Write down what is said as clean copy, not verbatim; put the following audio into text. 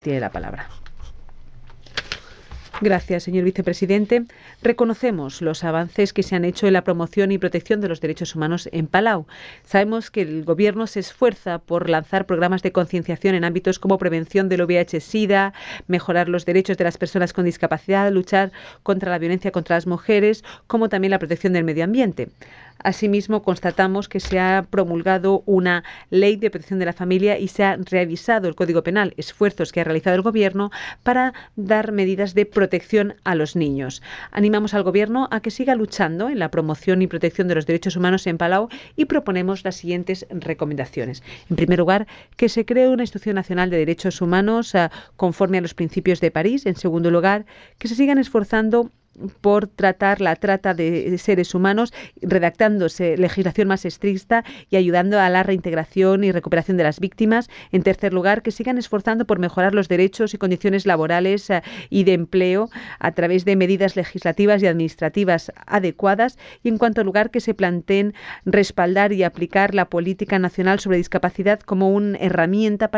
Tiene la palabra. Gracias, señor vicepresidente. Reconocemos los avances que se han hecho en la promoción y protección de los derechos humanos en Palau. Sabemos que el Gobierno se esfuerza por lanzar programas de concienciación en ámbitos como prevención del VIH-Sida, mejorar los derechos de las personas con discapacidad, luchar contra la violencia contra las mujeres, como también la protección del medio ambiente. Asimismo, constatamos que se ha promulgado una ley de protección de la familia y se ha revisado el Código Penal, esfuerzos que ha realizado el Gobierno para dar medidas de protección a los niños. Animamos al Gobierno a que siga luchando en la promoción y protección de los derechos humanos en Palau y proponemos las siguientes recomendaciones. En primer lugar, que se cree una institución nacional de derechos humanos conforme a los principios de París. En segundo lugar, que se sigan esforzando por tratar la trata de seres humanos, redactándose legislación más estricta y ayudando a la reintegración y recuperación de las víctimas. En tercer lugar, que sigan esforzando por mejorar los derechos y condiciones laborales y de empleo a través de medidas legislativas y administrativas adecuadas. Y en cuarto lugar, que se planteen respaldar y aplicar la política nacional sobre discapacidad como una herramienta para